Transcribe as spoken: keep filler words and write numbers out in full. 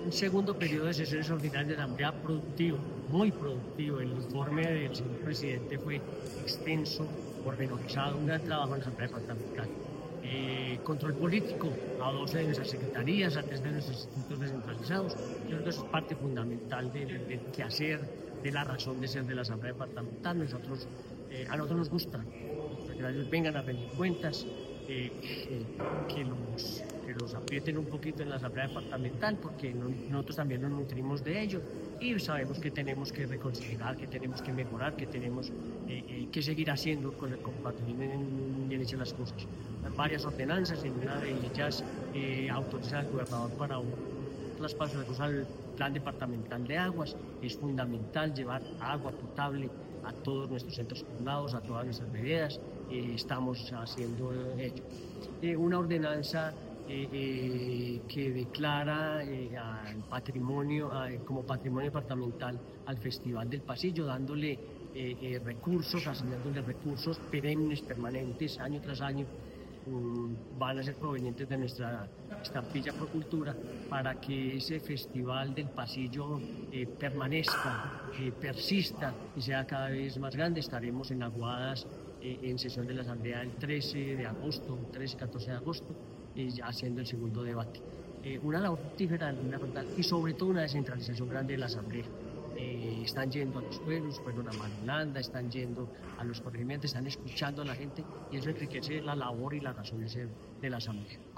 un segundo periodo de sesiones ordinarias de la Asamblea productivo, muy productivo. El informe del señor presidente fue extenso, pormenorizado, un gran trabajo en la Asamblea Departamental. Eh, control político a doce de nuestras secretarías, a tres de nuestros institutos descentralizados. Yo creo que eso es parte fundamental del, del quehacer, de la razón de ser de la Asamblea Departamental. Nosotros, eh, a nosotros nos gusta que los secretarios vengan a rendir cuentas, eh, eh, que, los, que los aprieten un poquito en la Asamblea Departamental, porque no, nosotros también nos nutrimos de ello y sabemos que tenemos que reconsiderar, que tenemos que mejorar, que tenemos eh, eh, que seguir haciendo con el combate bien, bien hechas las cosas. Varias ordenanzas, en una de ellas eh, autoriza al gobernador para un traspaso al plan departamental de aguas. Es fundamental llevar agua potable a todos nuestros centros poblados, a todas nuestras veredas. Eh, estamos haciendo ello. Eh, una ordenanza eh, eh, que declara eh, al patrimonio, eh, como patrimonio departamental al Festival del Pasillo, dándole eh, eh, recursos, asignándole recursos perennes, permanentes, año tras año. Van a ser provenientes de nuestra estampilla Procultura para que ese festival del pasillo eh, permanezca, eh, persista y sea cada vez más grande. Estaremos en Aguadas eh, en sesión de la Asamblea el trece de agosto, trece y catorce de agosto, eh, ya haciendo el segundo debate. Eh, una labor fructífera y sobre todo una descentralización grande de la Asamblea. Eh, están yendo a los pueblos, fueron a Manolanda, están yendo a los corregimientos, están escuchando a la gente y eso enriquece la labor y la razón de ser de la Asamblea.